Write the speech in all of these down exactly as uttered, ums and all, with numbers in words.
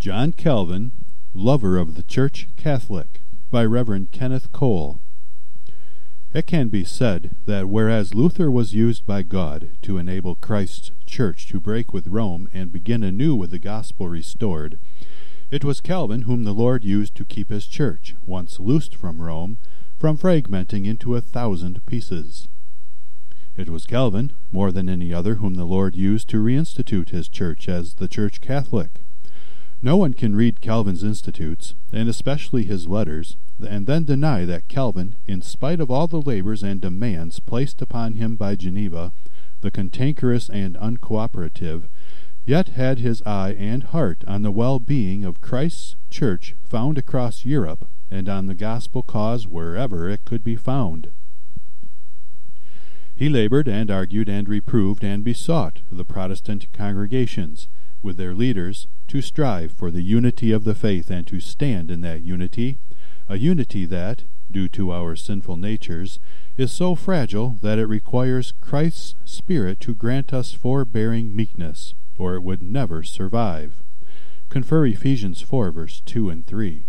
John Calvin, Lover of the Church Catholic, by Reverend Kenneth Cole. It can be said that whereas Luther was used by God to enable Christ's Church to break with Rome and begin anew with the gospel restored, it was Calvin whom the Lord used to keep his Church, once loosed from Rome, from fragmenting into a thousand pieces. It was Calvin, more than any other, whom the Lord used to reinstitute his Church as the Church Catholic. No one can read Calvin's Institutes, and especially his letters, and then deny that Calvin, in spite of all the labors and demands placed upon him by Geneva, the cantankerous and uncooperative, yet had his eye and heart on the well-being of Christ's Church found across Europe, and on the gospel cause wherever it could be found. He labored and argued and reproved and besought the Protestant congregations, with their leaders, to strive for the unity of the faith and to stand in that unity, a unity that, due to our sinful natures, is so fragile that it requires Christ's Spirit to grant us forbearing meekness, or it would never survive. Confer Ephesians four, verse two and three.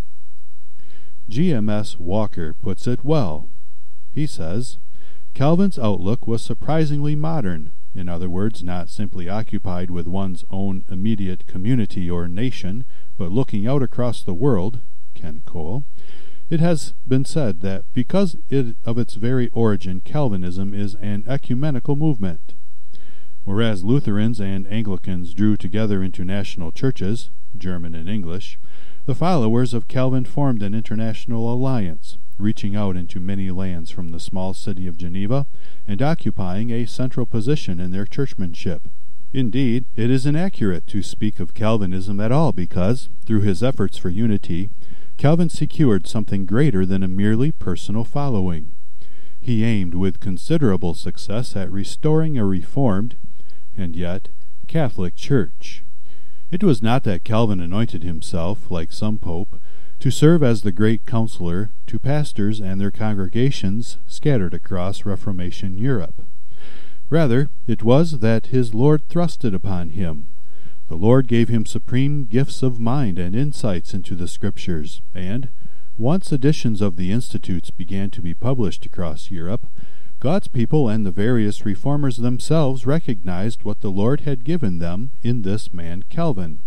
G M S Walker puts it well. He says, Calvin's outlook was surprisingly modern, in other words, not simply occupied with one's own immediate community or nation, but looking out across the world. Ken Cole. It has been said that because it, of its very origin, Calvinism is an ecumenical movement. Whereas Lutherans and Anglicans drew together into national churches, German and English, the followers of Calvin formed an international alliance, reaching out into many lands from the small city of Geneva and occupying a central position in their churchmanship. Indeed, it is inaccurate to speak of Calvinism at all because, through his efforts for unity, Calvin secured something greater than a merely personal following. He aimed with considerable success at restoring a reformed, and yet Catholic Church. It was not that Calvin anointed himself, like some pope, to serve as the great counselor to pastors and their congregations scattered across Reformation Europe. Rather, it was that his Lord thrust it upon him. The Lord gave him supreme gifts of mind and insights into the Scriptures, and, once editions of the Institutes began to be published across Europe, God's people and the various reformers themselves recognized what the Lord had given them in this man Calvin.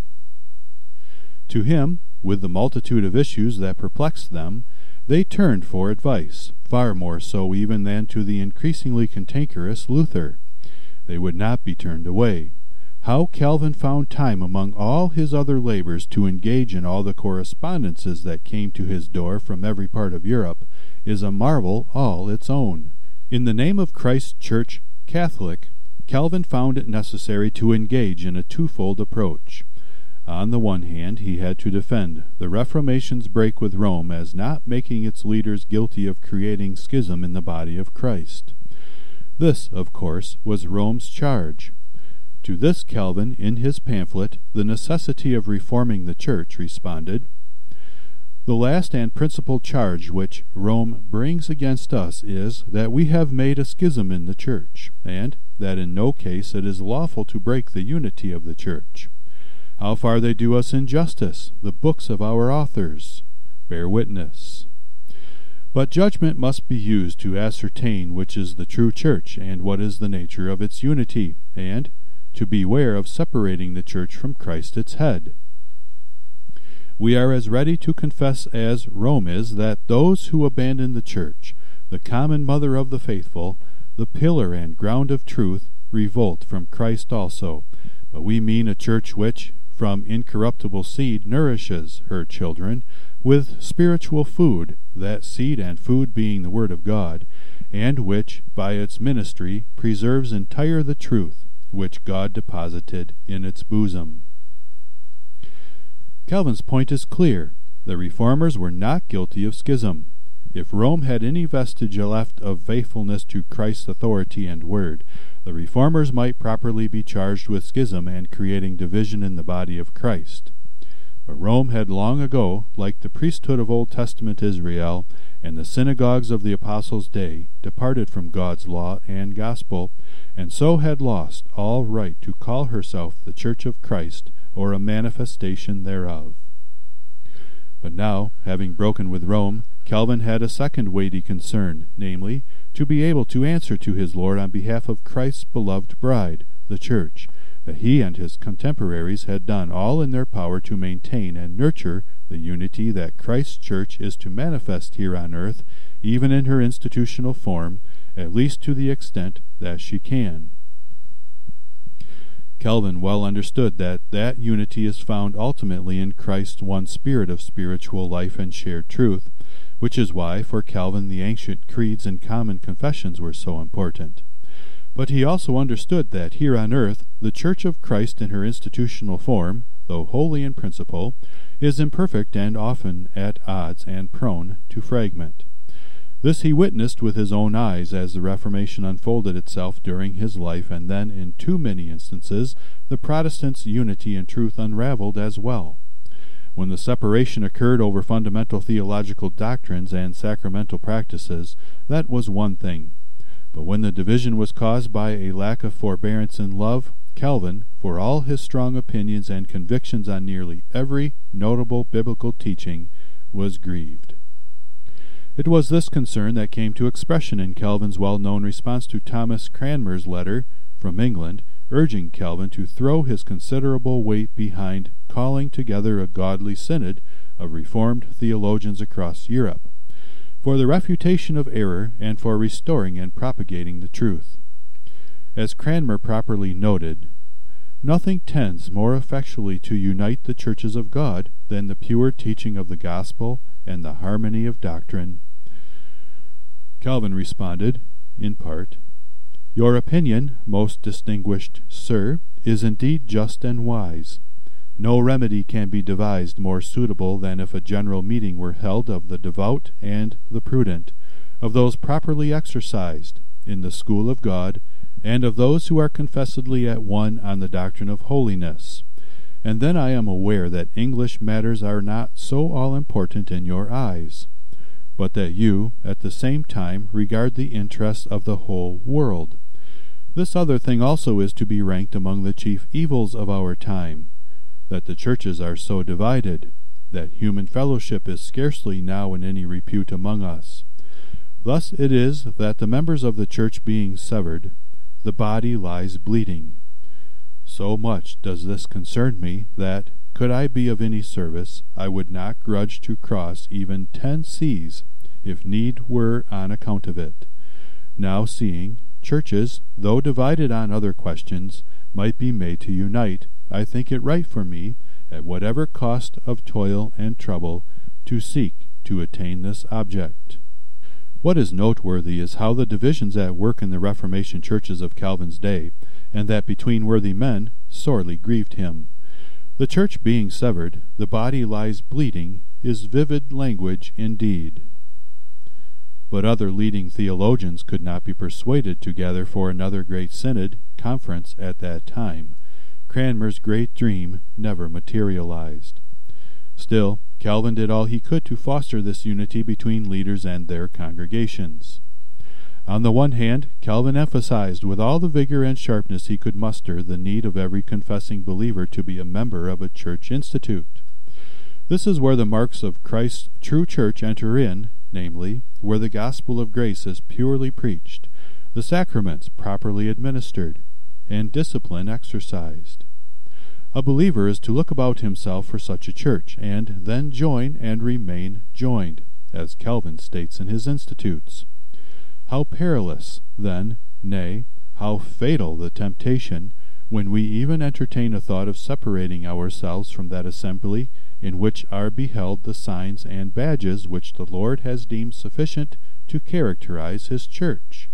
To him, with the multitude of issues that perplexed them, they turned for advice, far more so even than to the increasingly cantankerous Luther. They would not be turned away. How Calvin found time among all his other labors to engage in all the correspondences that came to his door from every part of Europe is a marvel all its own. In the name of Christ's Church Catholic, Calvin found it necessary to engage in a twofold approach. On the one hand, he had to defend the Reformation's break with Rome as not making its leaders guilty of creating schism in the body of Christ. This, of course, was Rome's charge. To this Calvin, in his pamphlet, The Necessity of Reforming the Church, responded, The last and principal charge which Rome brings against us is that we have made a schism in the Church, and that in no case it is lawful to break the unity of the Church. How far they do us injustice, the books of our authors bear witness. But judgment must be used to ascertain which is the true Church and what is the nature of its unity, and to beware of separating the Church from Christ its head. We are as ready to confess as Rome is that those who abandon the Church, the common mother of the faithful, the pillar and ground of truth, revolt from Christ also. But we mean a Church which, from incorruptible seed, nourishes her children with spiritual food, that seed and food being the Word of God, and which, by its ministry, preserves entire the truth which God deposited in its bosom. Calvin's point is clear. The Reformers were not guilty of schism. If Rome had any vestige left of faithfulness to Christ's authority and word, the Reformers might properly be charged with schism and creating division in the body of Christ. But Rome had long ago, like the priesthood of Old Testament Israel and the synagogues of the apostles' day, departed from God's law and gospel, and so had lost all right to call herself the Church of Christ, or a manifestation thereof. But now, having broken with Rome, Calvin had a second weighty concern, namely, to be able to answer to his Lord on behalf of Christ's beloved bride, the Church, that he and his contemporaries had done all in their power to maintain and nurture the unity that Christ's Church is to manifest here on earth, even in her institutional form, at least to the extent that she can. Calvin well understood that that unity is found ultimately in Christ's one spirit of spiritual life and shared truth, which is why for Calvin the ancient creeds and common confessions were so important. But he also understood that here on earth the Church of Christ in her institutional form, though holy in principle, is imperfect and often at odds and prone to fragment. This he witnessed with his own eyes as the Reformation unfolded itself during his life, and then, in too many instances, the Protestants' unity and truth unraveled as well. When the separation occurred over fundamental theological doctrines and sacramental practices, that was one thing. But when the division was caused by a lack of forbearance and love, Calvin, for all his strong opinions and convictions on nearly every notable biblical teaching, was grieved. It was this concern that came to expression in Calvin's well-known response to Thomas Cranmer's letter from England, urging Calvin to throw his considerable weight behind calling together a godly synod of Reformed theologians across Europe, for the refutation of error and for restoring and propagating the truth. As Cranmer properly noted, nothing tends more effectually to unite the churches of God than the pure teaching of the gospel and the harmony of doctrine. Calvin responded, in part, "Your opinion, most distinguished sir, is indeed just and wise. No remedy can be devised more suitable than if a general meeting were held of the devout and the prudent, of those properly exercised in the school of God, and of those who are confessedly at one on the doctrine of holiness. And then I am aware that English matters are not so all-important in your eyes, but that you, at the same time, regard the interests of the whole world. This other thing also is to be ranked among the chief evils of our time, that the churches are so divided, that human fellowship is scarcely now in any repute among us. Thus it is that the members of the church being severed, the body lies bleeding. So much does this concern me, that, could I be of any service, I would not grudge to cross even ten seas, if need were on account of it. Now seeing, churches, though divided on other questions, might be made to unite, I think it right for me, at whatever cost of toil and trouble, to seek to attain this object." What is noteworthy is how the divisions at work in the Reformation churches of Calvin's day, and that between worthy men, sorely grieved him. The church being severed, the body lies bleeding, is vivid language indeed. But other leading theologians could not be persuaded to gather for another great synod conference at that time. Cranmer's great dream never materialized. Still, Calvin did all he could to foster this unity between leaders and their congregations. On the one hand, Calvin emphasized with all the vigor and sharpness he could muster the need of every confessing believer to be a member of a church institute. This is where the marks of Christ's true church enter in, namely, where the gospel of grace is purely preached, the sacraments properly administered, and discipline exercised. A believer is to look about himself for such a church, and then join and remain joined, as Calvin states in his Institutes. How perilous, then, nay, how fatal the temptation, when we even entertain a thought of separating ourselves from that assembly in which are beheld the signs and badges which the Lord has deemed sufficient to characterize his church.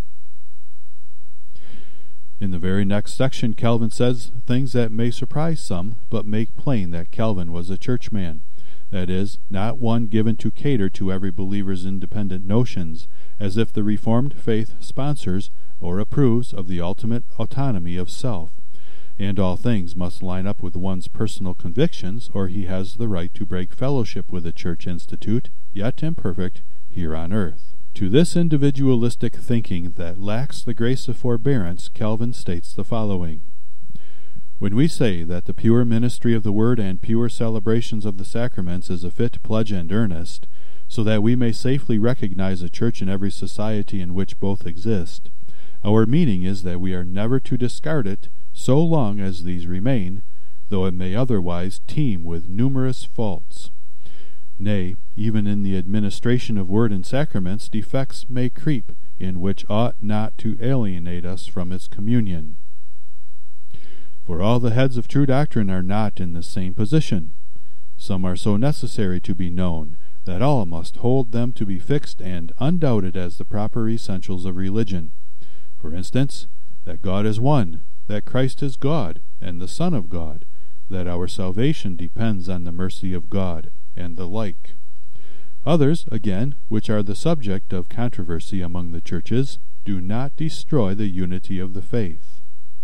In the very next section, Calvin says things that may surprise some, but make plain that Calvin was a churchman, that is, not one given to cater to every believer's independent notions, as if the Reformed faith sponsors or approves of the ultimate autonomy of self, and all things must line up with one's personal convictions, or he has the right to break fellowship with a church institute, yet imperfect, here on earth. To this individualistic thinking that lacks the grace of forbearance, Calvin states the following: When we say that the pure ministry of the Word and pure celebrations of the sacraments is a fit pledge and earnest, so that we may safely recognize a church in every society in which both exist, our meaning is that we are never to discard it so long as these remain, though it may otherwise teem with numerous faults. Nay, even in the administration of word and sacraments defects may creep, in which ought not to alienate us from its communion. For all the heads of true doctrine are not in the same position. Some are so necessary to be known, that all must hold them to be fixed and undoubted as the proper essentials of religion. For instance, that God is one, that Christ is God, and the Son of God, that our salvation depends on the mercy of God, and the like. Others, again, which are the subject of controversy among the churches, do not destroy the unity of the faith.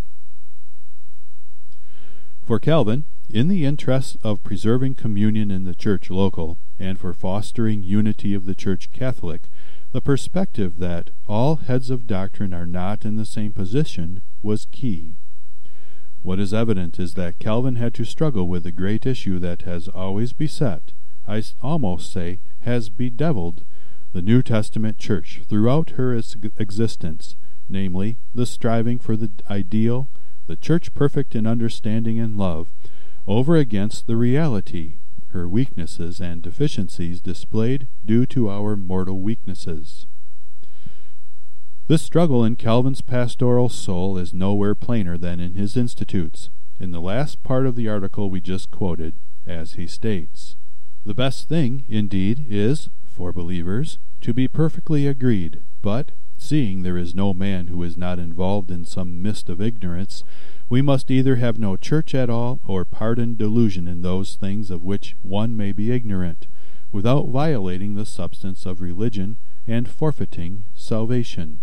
For Calvin, in the interest of preserving communion in the church local, and for fostering unity of the Church Catholic, the perspective that all heads of doctrine are not in the same position was key. What is evident is that Calvin had to struggle with the great issue that has always beset, I almost say, has bedeviled the New Testament Church throughout her existence, namely, the striving for the ideal, the Church perfect in understanding and love, over against the reality, her weaknesses and deficiencies displayed due to our mortal weaknesses. This struggle in Calvin's pastoral soul is nowhere plainer than in his Institutes, in the last part of the article we just quoted, as he states, "The best thing, indeed, is, for believers, to be perfectly agreed, but, seeing there is no man who is not involved in some mist of ignorance, we must either have no church at all, or pardon delusion in those things of which one may be ignorant, without violating the substance of religion, and forfeiting salvation."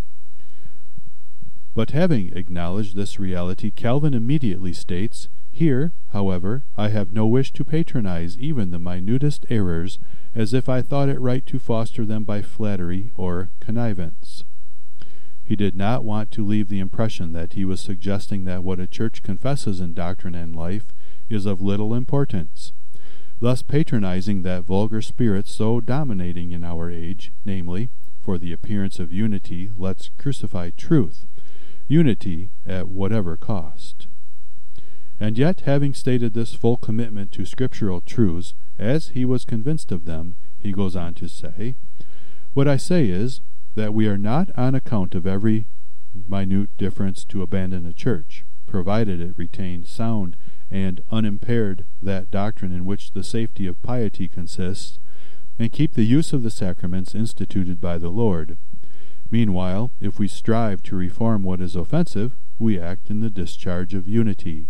But having acknowledged this reality, Calvin immediately states, "Here, however, I have no wish to patronize even the minutest errors, as if I thought it right to foster them by flattery or connivance." He did not want to leave the impression that he was suggesting that what a church confesses in doctrine and life is of little importance, thus patronizing that vulgar spirit so dominating in our age, namely, for the appearance of unity, let's crucify truth, unity at whatever cost. And yet, having stated this full commitment to scriptural truths, as he was convinced of them, he goes on to say, "What I say is, that we are not on account of every minute difference to abandon a church, provided it retain sound and unimpaired that doctrine in which the safety of piety consists, and keep the use of the sacraments instituted by the Lord. Meanwhile, if we strive to reform what is offensive, we act in the discharge of unity."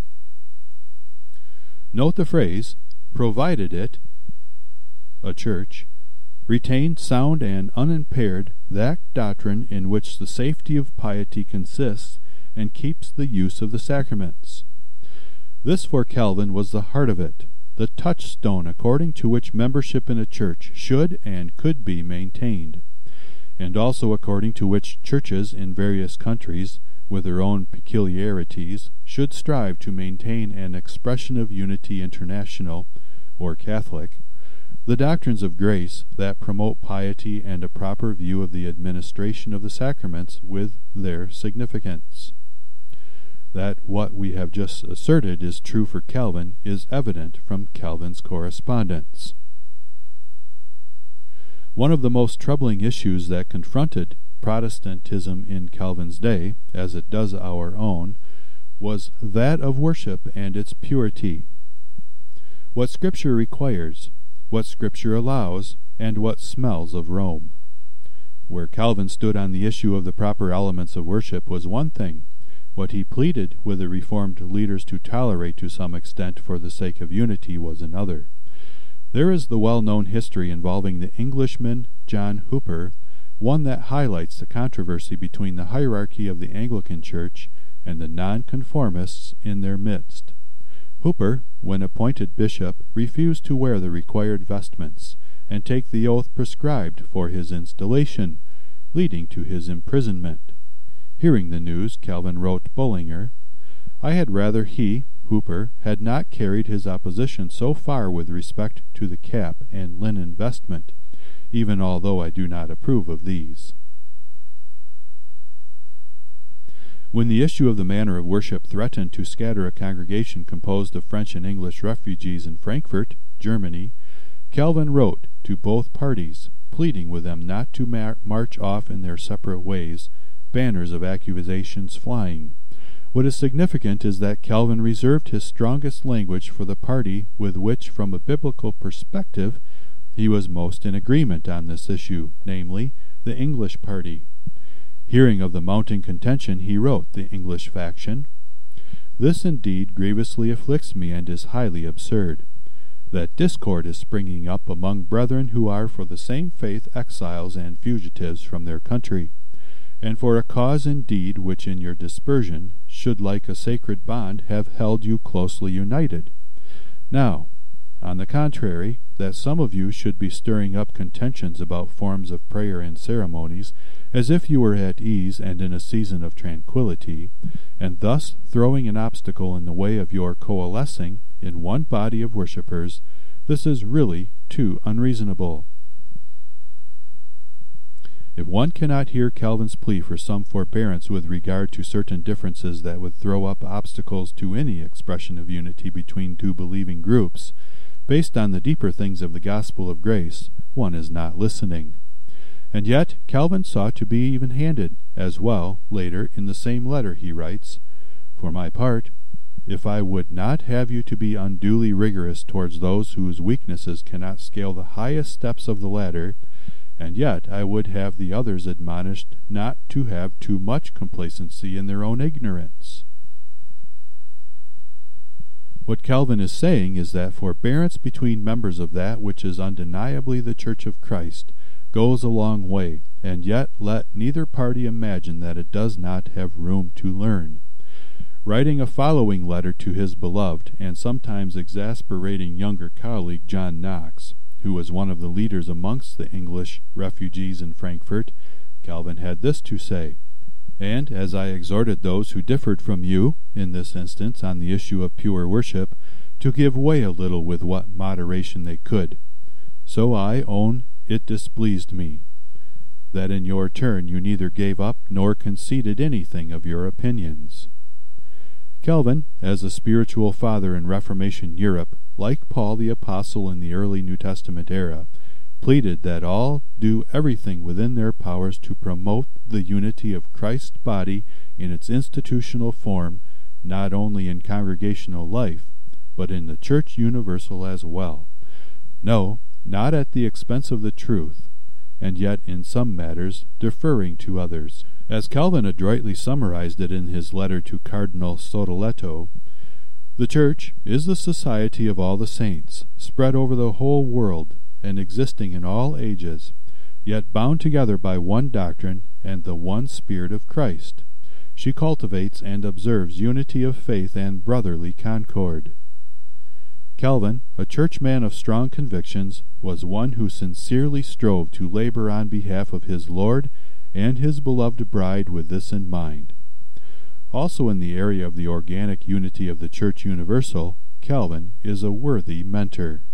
Note the phrase, provided it, a church, retain sound and unimpaired that doctrine in which the safety of piety consists, and keeps the use of the sacraments. This for Calvin was the heart of it, the touchstone according to which membership in a church should and could be maintained, and also according to which churches in various countries, with their own peculiarities, should strive to maintain an expression of unity international, or Catholic, the doctrines of grace that promote piety and a proper view of the administration of the sacraments with their significance. That what we have just asserted is true for Calvin is evident from Calvin's correspondence. One of the most troubling issues that confronted Protestantism in Calvin's day, as it does our own, was that of worship and its purity. What Scripture requires, what Scripture allows, and what smells of Rome. Where Calvin stood on the issue of the proper elements of worship was one thing. What he pleaded with the Reformed leaders to tolerate to some extent for the sake of unity was another. There is the well-known history involving the Englishman John Hooper, one that highlights the controversy between the hierarchy of the Anglican Church and the nonconformists in their midst. Hooper, when appointed bishop, refused to wear the required vestments and take the oath prescribed for his installation, leading to his imprisonment. Hearing the news, Calvin wrote Bullinger, I had rather he, Hooper, had not carried his opposition so far with respect to the cap and linen vestment, even although I do not approve of these. When the issue of the manner of worship threatened to scatter a congregation composed of French and English refugees in Frankfurt, Germany, Calvin wrote to both parties, pleading with them not to mar- march off in their separate ways, banners of accusations flying. What is significant is that Calvin reserved his strongest language for the party with which, from a biblical perspective, he was most in agreement on this issue, namely, the English party. Hearing of the mounting contention, he wrote the English faction, "This indeed grievously afflicts me and is highly absurd, that discord is springing up among brethren who are for the same faith exiles and fugitives from their country, and for a cause indeed which in your dispersion should like a sacred bond have held you closely united. Now, on the contrary, that some of you should be stirring up contentions about forms of prayer and ceremonies, as if you were at ease and in a season of tranquillity, and thus throwing an obstacle in the way of your coalescing in one body of worshippers, this is really too unreasonable." If one cannot hear Calvin's plea for some forbearance with regard to certain differences that would throw up obstacles to any expression of unity between two believing groups, based on the deeper things of the gospel of grace, one is not listening. And yet Calvin sought to be even-handed, as well. Later, in the same letter, he writes, "For my part, if I would not have you to be unduly rigorous towards those whose weaknesses cannot scale the highest steps of the ladder, and yet I would have the others admonished not to have too much complacency in their own ignorance." What Calvin is saying is that forbearance between members of that which is undeniably the Church of Christ goes a long way, and yet let neither party imagine that it does not have room to learn. Writing a following letter to his beloved and sometimes exasperating younger colleague John Knox, who was one of the leaders amongst the English refugees in Frankfurt, Calvin had this to say, "And as I exhorted those who differed from you, in this instance on the issue of pure worship, to give way a little with what moderation they could, so I own it displeased me, that in your turn you neither gave up nor conceded anything of your opinions." Calvin, as a spiritual father in Reformation Europe, like Paul the Apostle in the early New Testament era, pleaded that all do everything within their powers to promote the unity of Christ's body in its institutional form, not only in congregational life, but in the Church universal as well. No, not at the expense of the truth, and yet in some matters deferring to others. As Calvin adroitly summarized it in his letter to Cardinal Sotoletto, "The Church is the society of all the saints, spread over the whole world, and existing in all ages, yet bound together by one doctrine and the one Spirit of Christ. She cultivates and observes unity of faith and brotherly concord." Calvin, a churchman of strong convictions, was one who sincerely strove to labor on behalf of his Lord and his beloved bride with this in mind. Also in the area of the organic unity of the Church universal, Calvin is a worthy mentor.